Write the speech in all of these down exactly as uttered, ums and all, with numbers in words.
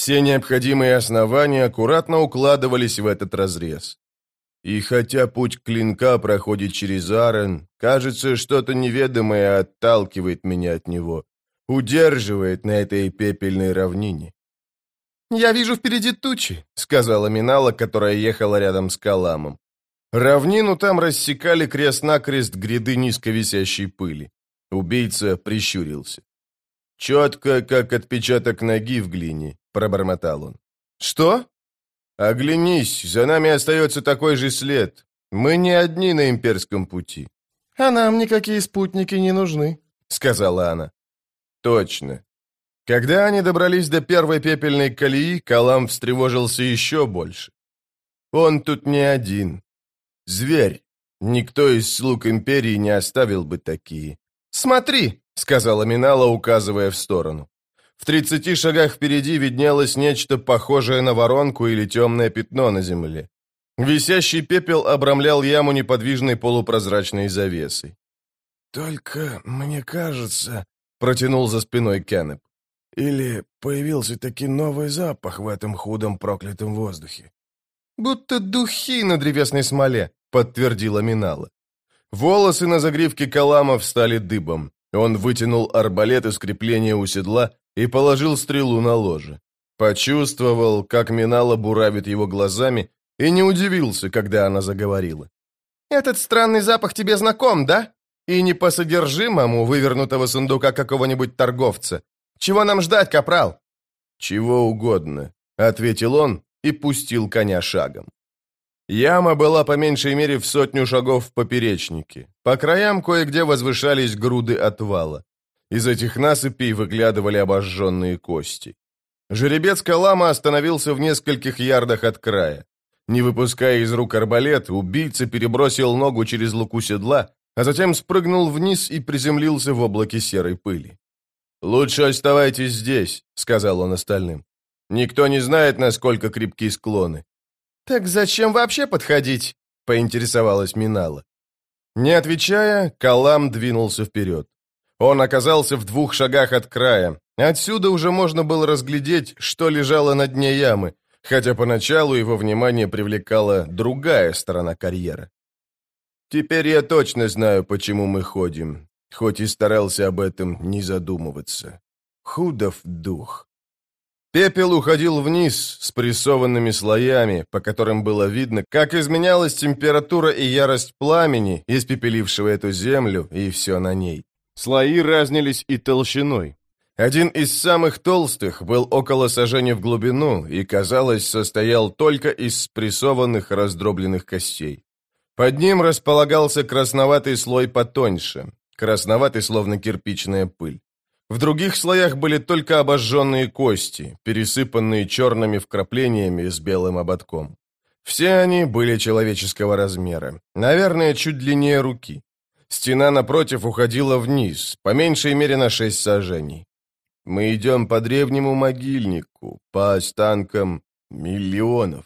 Все необходимые основания аккуратно укладывались в этот разрез. И хотя путь клинка проходит через Арен, кажется, что-то неведомое отталкивает меня от него, удерживает на этой пепельной равнине. «Я вижу впереди тучи», — сказала Минала, которая ехала рядом с Каламом. Равнину там рассекали крест-накрест гряды низковисящей пыли. Убийца прищурился. «Четко, как отпечаток ноги в глине», — пробормотал он. «Что?» «Оглянись, за нами остается такой же след. Мы не одни на имперском пути». «А нам никакие спутники не нужны», — сказала она. «Точно». Когда они добрались до первой пепельной колеи, Калам встревожился еще больше. «Он тут не один. Зверь. Никто из слуг империи не оставил бы такие». «Смотри», — сказала Минала, указывая в сторону. В тридцати шагах впереди виднелось нечто похожее на воронку или темное пятно на земле. Висящий пепел обрамлял яму неподвижной полупрозрачной завесой. «Только, мне кажется...» — протянул за спиной Кеннеп. «Или появился таки новый запах в этом худом проклятом воздухе?» «Будто духи на древесной смоле», — подтвердила Минала. Волосы на загривке Калама встали дыбом. Он вытянул арбалет из крепления у седла и положил стрелу на ложе. Почувствовал, как Минала буравит его глазами, и не удивился, когда она заговорила. «Этот странный запах тебе знаком, да? И не по содержимому вывернутого сундука какого-нибудь торговца. Чего нам ждать, капрал?» «Чего угодно», — ответил он и пустил коня шагом. Яма была по меньшей мере в сотню шагов в поперечнике. По краям кое-где возвышались груды отвала. Из этих насыпей выглядывали обожженные кости. Жеребец Калама остановился в нескольких ярдах от края. Не выпуская из рук арбалет, убийца перебросил ногу через луку седла, а затем спрыгнул вниз и приземлился в облаке серой пыли. «Лучше оставайтесь здесь», — сказал он остальным. «Никто не знает, насколько крепки склоны». «Так зачем вообще подходить?» — поинтересовалась Минала. Не отвечая, Калам двинулся вперед. Он оказался в двух шагах от края. Отсюда уже можно было разглядеть, что лежало на дне ямы, хотя поначалу его внимание привлекала другая сторона карьера. «Теперь я точно знаю, почему мы ходим, хоть и старался об этом не задумываться. Худов дух». Пепел уходил вниз с прессованными слоями, по которым было видно, как изменялась температура и ярость пламени, испепелившего эту землю и все на ней. Слои разнились и толщиной. Один из самых толстых был около сажени в глубину и, казалось, состоял только из спрессованных раздробленных костей. Под ним располагался красноватый слой потоньше, красноватый, словно кирпичная пыль. В других слоях были только обожженные кости, пересыпанные черными вкраплениями с белым ободком. Все они были человеческого размера, наверное, чуть длиннее руки. Стена напротив уходила вниз, по меньшей мере на шесть саженей. Мы идем по древнему могильнику, по останкам миллионов.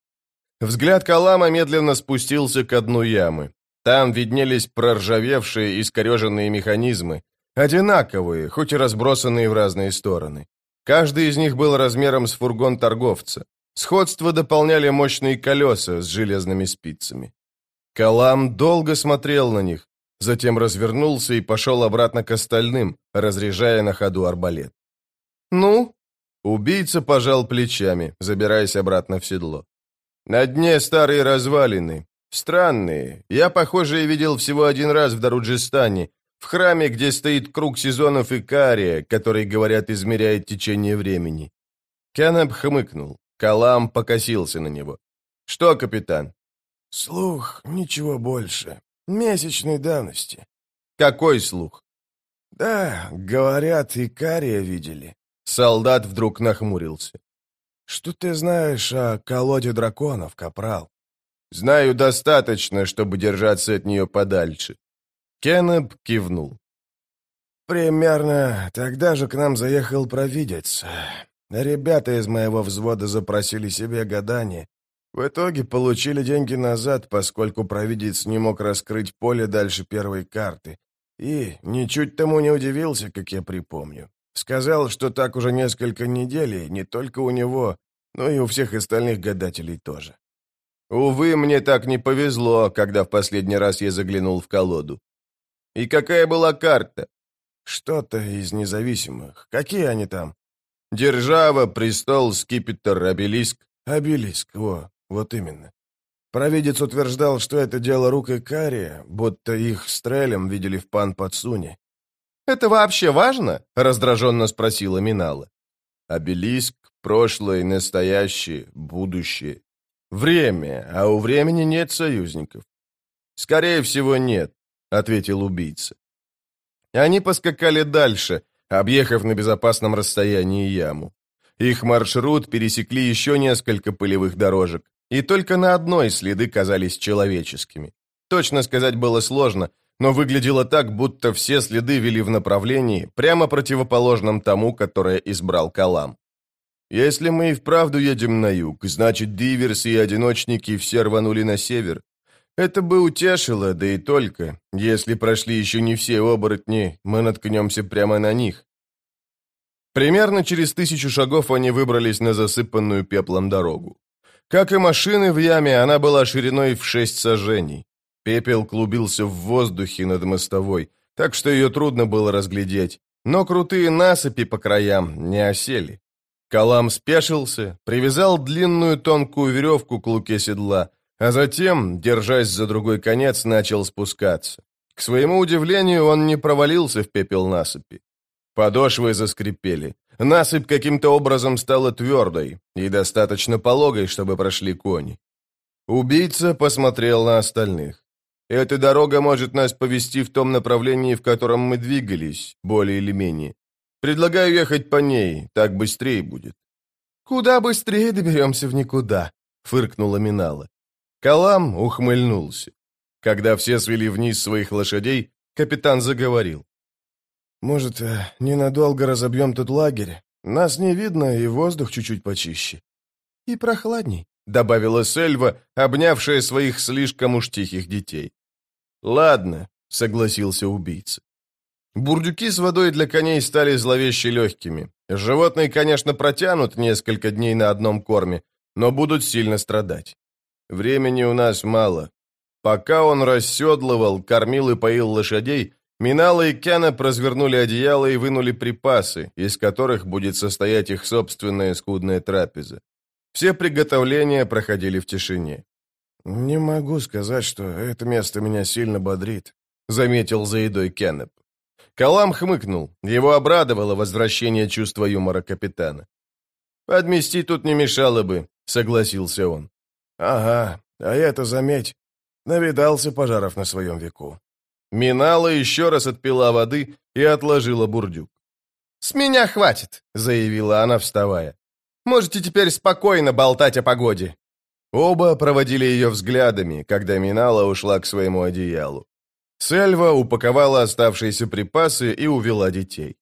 Взгляд Калама медленно спустился к дну ямы. Там виднелись проржавевшие, искореженные механизмы, одинаковые, хоть и разбросанные в разные стороны. Каждый из них был размером с фургон торговца. Сходство дополняли мощные колеса с железными спицами. Калам долго смотрел на них, затем развернулся и пошел обратно к остальным, разряжая на ходу арбалет. «Ну?» Убийца пожал плечами, забираясь обратно в седло. «На дне старые развалины. Странные. Я, похоже, видел всего один раз в Даруджистане, в храме, где стоит круг сезонов Икария, который, говорят, измеряет течение времени». Кеннеп хмыкнул. Калам покосился на него. «Что, капитан?» «Слух, ничего больше. Месячной давности». «Какой слух?» «Да, говорят, Икария видели». Солдат вдруг нахмурился. «Что ты знаешь о колоде драконов, капрал?» «Знаю достаточно, чтобы держаться от нее подальше». Кеннеп кивнул. «Примерно тогда же к нам заехал провидец. Ребята из моего взвода запросили себе гадание. В итоге получили деньги назад, поскольку провидец не мог раскрыть поле дальше первой карты. И ничуть тому не удивился, как я припомню. Сказал, что так уже несколько недель, и не только у него, но и у всех остальных гадателей тоже. Увы, мне так не повезло, когда в последний раз я заглянул в колоду. И какая была карта? Что-то из независимых. Какие они там? Держава, престол, скипетр, обелиск. Обелиск, во, вот именно. Провидец утверждал, что это дело рук Икария, будто их с Трелем видели в Пан-Пацуне. «Это вообще важно?» — раздраженно спросила Минала. «Обелиск, прошлое, настоящее, будущее. Время, а у времени нет союзников». «Скорее всего, нет», — ответил убийца. Они поскакали дальше, объехав на безопасном расстоянии яму. Их маршрут пересекли еще несколько пылевых дорожек, и только на одной следы казались человеческими. Точно сказать было сложно, но выглядело так, будто все следы вели в направлении, прямо противоположном тому, которое избрал Калам. «Если мы и вправду едем на юг, значит, диверсы и одиночники все рванули на север. Это бы утешило, да и только. Если прошли еще не все оборотни, мы наткнемся прямо на них». Примерно через тысячу шагов они выбрались на засыпанную пеплом дорогу. Как и машины в яме, она была шириной в шесть саженей. Пепел клубился в воздухе над мостовой, так что ее трудно было разглядеть, но крутые насыпи по краям не осели. Калам спешился, привязал длинную тонкую веревку к луке седла, а затем, держась за другой конец, начал спускаться. К своему удивлению, он не провалился в пепел насыпи. Подошвы заскрипели. Насыпь каким-то образом стала твердой и достаточно пологой, чтобы прошли кони. Убийца посмотрел на остальных. «Эта дорога может нас повести в том направлении, в котором мы двигались, более или менее. Предлагаю ехать по ней, так быстрее будет». «Куда быстрее доберемся в никуда», — фыркнула Минала. Калам ухмыльнулся. Когда все свели вниз своих лошадей, капитан заговорил. «Может, ненадолго разобьем тут лагерь? Нас не видно, и воздух чуть-чуть почище». «И прохладней», — добавила Сельва, обнявшая своих слишком уж тихих детей. «Ладно», — согласился убийца. Бурдюки с водой для коней стали зловеще легкими. Животные, конечно, протянут несколько дней на одном корме, но будут сильно страдать. Времени у нас мало. Пока он расседлывал, кормил и поил лошадей, Минала и Кеннеп развернули одеяло и вынули припасы, из которых будет состоять их собственная скудная трапеза. Все приготовления проходили в тишине. «Не могу сказать, что это место меня сильно бодрит», — заметил за едой Кеннеп. Калам хмыкнул. Его обрадовало возвращение чувства юмора капитана. «Подмести тут не мешало бы», — согласился он. «Ага, а я-то, заметь, навидался пожаров на своем веку». Минала еще раз отпила воды и отложила бурдюк. «С меня хватит», — заявила она, вставая. «Можете теперь спокойно болтать о погоде». Оба проводили ее взглядами, когда Минала ушла к своему одеялу. Сельва упаковала оставшиеся припасы и увела детей.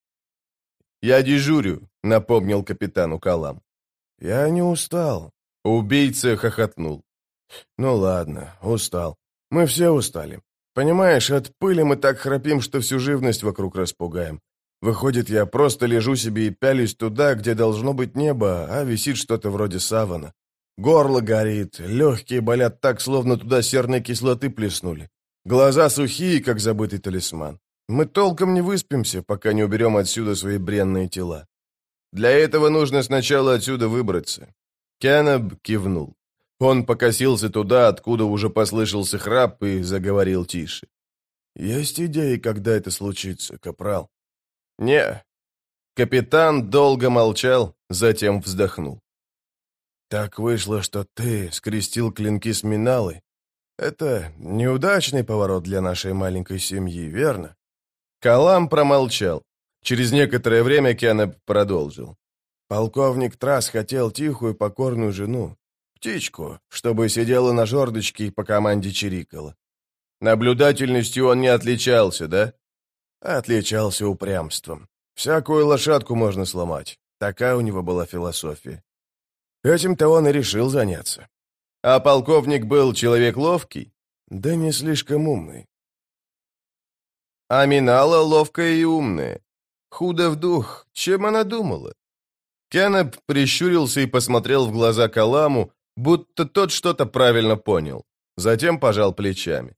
«Я дежурю», — напомнил капитану Калам. «Я не устал». Убийца хохотнул. «Ну ладно, устал. Мы все устали. Понимаешь, от пыли мы так храпим, что всю живность вокруг распугаем. Выходит, я просто лежу себе и пялюсь туда, где должно быть небо, а висит что-то вроде савана. Горло горит, легкие болят так, словно туда серной кислоты плеснули. Глаза сухие, как забытый талисман. Мы толком не выспимся, пока не уберем отсюда свои бренные тела. Для этого нужно сначала отсюда выбраться». Кеннеп кивнул. Он покосился туда, откуда уже послышался храп, и заговорил тише. «Есть идеи, когда это случится, капрал?» «Не». Капитан долго молчал, затем вздохнул. «Так вышло, что ты скрестил клинки с Миналой. Это неудачный поворот для нашей маленькой семьи, верно?» Калам промолчал. Через некоторое время Кеннеп продолжил. «Полковник Трас хотел тихую покорную жену, птичку, чтобы сидела на жердочке и по команде чирикала. Наблюдательностью он не отличался, да?» Отличался упрямством. Всякую лошадку можно сломать. Такая у него была философия. Этим-то он и решил заняться. А полковник был человек ловкий? Да не слишком умный. А Минала ловкая и умная. Худо в дух. Чем она думала? Кеннеп прищурился и посмотрел в глаза Каламу, будто тот что-то правильно понял. Затем пожал плечами.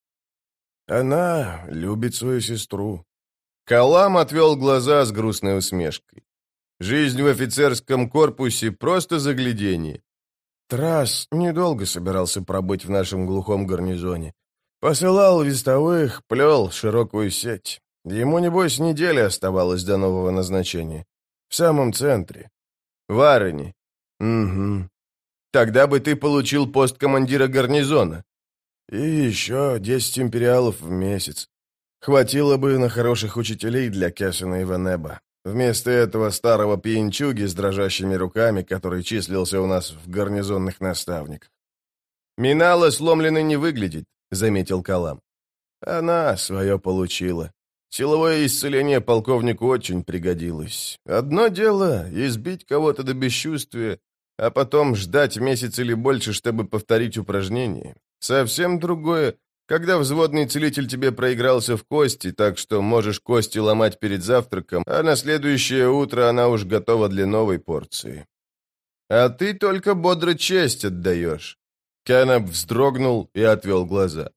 Она любит свою сестру. Калам отвел глаза с грустной усмешкой. Жизнь в офицерском корпусе — просто загляденье. Трасс недолго собирался пробыть в нашем глухом гарнизоне. Посылал вестовых, плел широкую сеть. Ему, небось, неделя оставалась до нового назначения. В самом центре. В Аррене. Угу. Тогда бы ты получил пост командира гарнизона. И еще десять империалов в месяц. Хватило бы на хороших учителей для Кессена и Венеба. Вместо этого старого пьянчуги с дрожащими руками, который числился у нас в гарнизонных наставниках. «Минала сломленной не выглядит», — заметил Калам. Она свое получила. Силовое исцеление полковнику очень пригодилось. Одно дело — избить кого-то до бесчувствия, а потом ждать месяц или больше, чтобы повторить упражнение. Совсем другое, когда взводный целитель тебе проигрался в кости, так что можешь кости ломать перед завтраком, а на следующее утро она уж готова для новой порции. А ты только бодро честь отдаешь. Кеннеп вздрогнул и отвел глаза.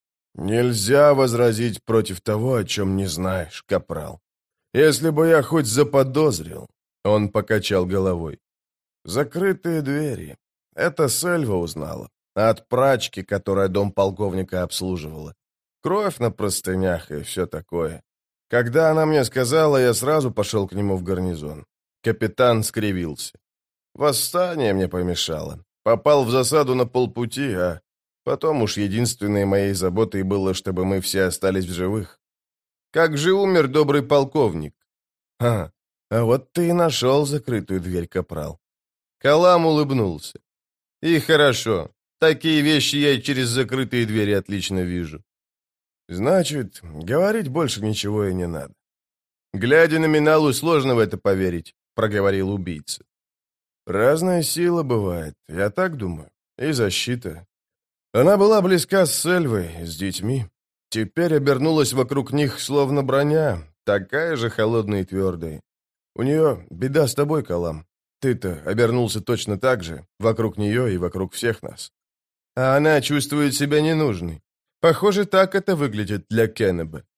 «Нельзя возразить против того, о чем не знаешь, капрал. Если бы я хоть заподозрил...» Он покачал головой. «Закрытые двери. Это Сельва узнала. От прачки, которая дом полковника обслуживала. Кровь на простынях и все такое. Когда она мне сказала, я сразу пошел к нему в гарнизон». Капитан скривился. «Восстание мне помешало. Попал в засаду на полпути, а потом уж единственной моей заботой было, чтобы мы все остались в живых». «Как же умер добрый полковник?» «А, а вот ты и нашел закрытую дверь, капрал». Калам улыбнулся. «И хорошо. Такие вещи я и через закрытые двери отлично вижу». «Значит, говорить больше ничего и не надо». «Глядя на Миналу, сложно в это поверить», — проговорил убийца. «Разная сила бывает, я так думаю. И защита. Она была близка с Сельвой, с детьми. Теперь обернулась вокруг них, словно броня, такая же холодная и твердая. У нее беда с тобой, Калам. Ты-то обернулся точно так же, вокруг нее и вокруг всех нас». А она чувствует себя ненужной. Похоже, так это выглядит для Кеннеба.